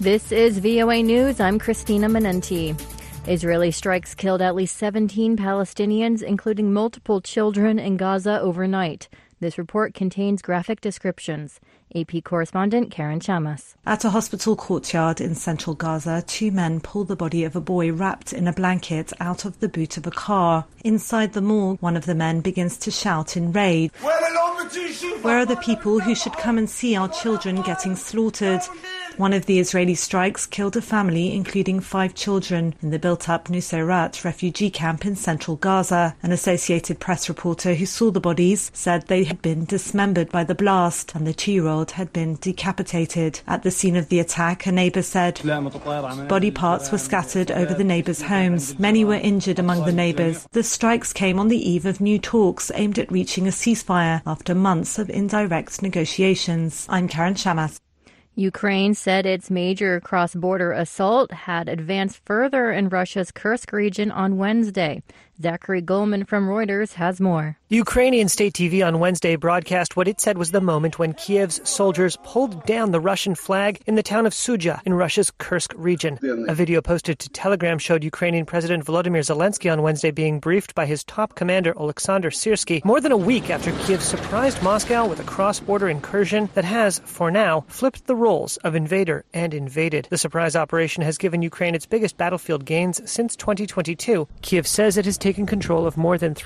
This is VOA News. I'm Christina Menenti. Israeli strikes killed at least 17 Palestinians, including multiple children in Gaza overnight. This report contains graphic descriptions. AP correspondent Karen Chamas. At a hospital courtyard in central Gaza, two men pull the body of a boy wrapped in a blanket out of the boot of a car. Inside the morgue, one of the men begins to shout in rage, "Where are the people who should come and see our children getting slaughtered?" One of the Israeli strikes killed a family, including 5 children, in the built-up Nuseirat refugee camp in central Gaza. An Associated Press reporter who saw the bodies said they had been dismembered by the blast and the 2-year-old had been decapitated. At the scene of the attack, a neighbour said body parts were scattered over the neighbours' homes. Many were injured among the neighbours. The strikes came on the eve of new talks aimed at reaching a ceasefire after months of indirect negotiations. I'm Karen Chamas. Ukraine said its major cross-border assault had advanced further in Russia's Kursk region on Wednesday. Zachary Goldman from Reuters has more. Ukrainian state TV on Wednesday broadcast what it said was the moment when Kiev's soldiers pulled down the Russian flag in the town of Sudzha in Russia's Kursk region. A video posted to Telegram showed Ukrainian President Volodymyr Zelensky on Wednesday being briefed by his top commander Oleksandr Syrsky more than a week after Kiev surprised Moscow with a cross-border incursion that has, for now, flipped the roles of invader and invaded. The surprise operation has given Ukraine its biggest battlefield gains since 2022. Kiev says it has taken control of more than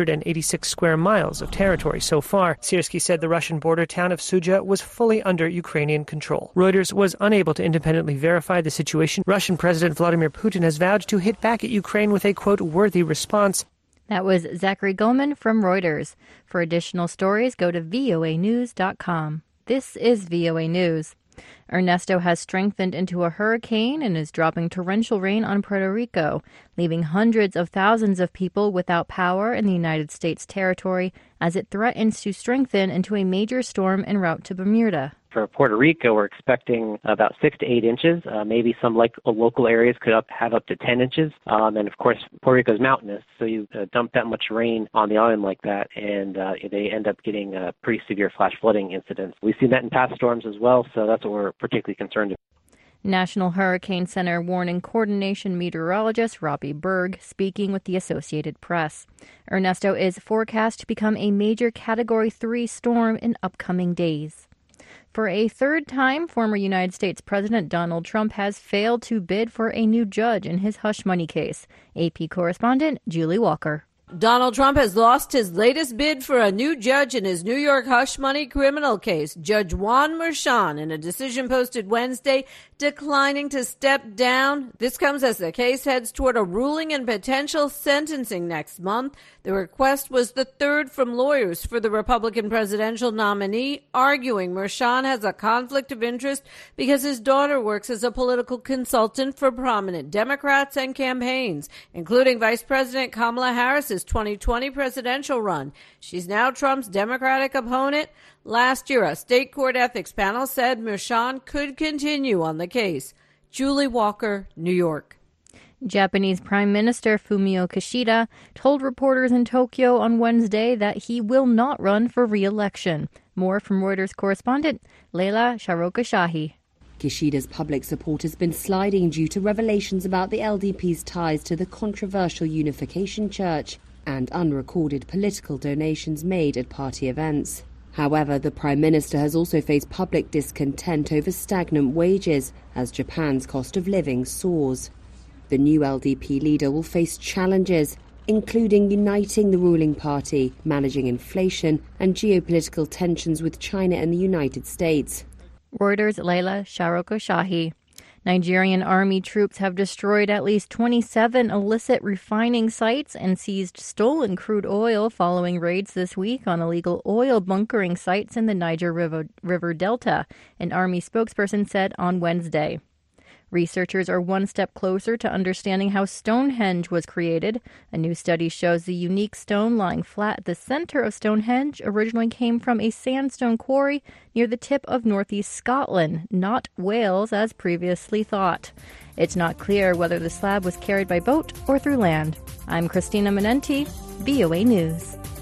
386 square miles of territory so far. Syrsky said the Russian border town of Sudzha was fully under Ukrainian control. Reuters was unable to independently verify the situation. Russian President Vladimir Putin has vowed to hit back at Ukraine with a, quote, worthy response. That was Zachary Goldman from Reuters. For additional stories, go to voanews.com. This is VOA News. Ernesto has strengthened into a hurricane and is dropping torrential rain on Puerto Rico, leaving hundreds of thousands of people without power in the United States territory as it threatens to strengthen into a major storm en route to Bermuda. For Puerto Rico, we're expecting about 6 to 8 inches. Maybe some local areas could have up to 10 inches. And of course, Puerto Rico is mountainous, so you dump that much rain on the island like that, and they end up getting pretty severe flash flooding incidents. We've seen that in past storms as well, so that's what we're particularly concerned about. National Hurricane Center Warning Coordination Meteorologist Robbie Berg speaking with the Associated Press. Ernesto is forecast to become a major Category 3 storm in upcoming days. For a third time, former United States President Donald Trump has failed to bid for a new judge in his hush money case. AP correspondent Julie Walker. Donald Trump has lost his latest bid for a new judge in his New York hush money criminal case. Judge Juan Merchan, in a decision posted Wednesday, declining to step down. This comes as the case heads toward a ruling and potential sentencing next month. The request was the third from lawyers for the Republican presidential nominee, arguing Merchan has a conflict of interest because his daughter works as a political consultant for prominent Democrats and campaigns, including Vice President Kamala Harris's 2020 presidential run. She's now Trump's Democratic opponent. Last year, a state court ethics panel said Merchan could continue on the case. Julie Walker, New York. Japanese Prime Minister Fumio Kishida told reporters in Tokyo on Wednesday that he will not run for re-election. More from Reuters correspondent Leila Sharoka-Shahi. Kishida's public support has been sliding due to revelations about the LDP's ties to the controversial Unification Church and unrecorded political donations made at party events. However, the Prime Minister has also faced public discontent over stagnant wages as Japan's cost of living soars. The new LDP leader will face challenges, including uniting the ruling party, managing inflation and geopolitical tensions with China and the United States. Reuters' Leila Sharoka-Shahi. Nigerian army troops have destroyed at least 27 illicit refining sites and seized stolen crude oil following raids this week on illegal oil bunkering sites in the Niger River Delta, an army spokesperson said on Wednesday. Researchers are one step closer to understanding how Stonehenge was created. A new study shows the unique stone lying flat at the center of Stonehenge originally came from a sandstone quarry near the tip of northeast Scotland, not Wales as previously thought. It's not clear whether the slab was carried by boat or through land. I'm Christina Menenti, VOA News.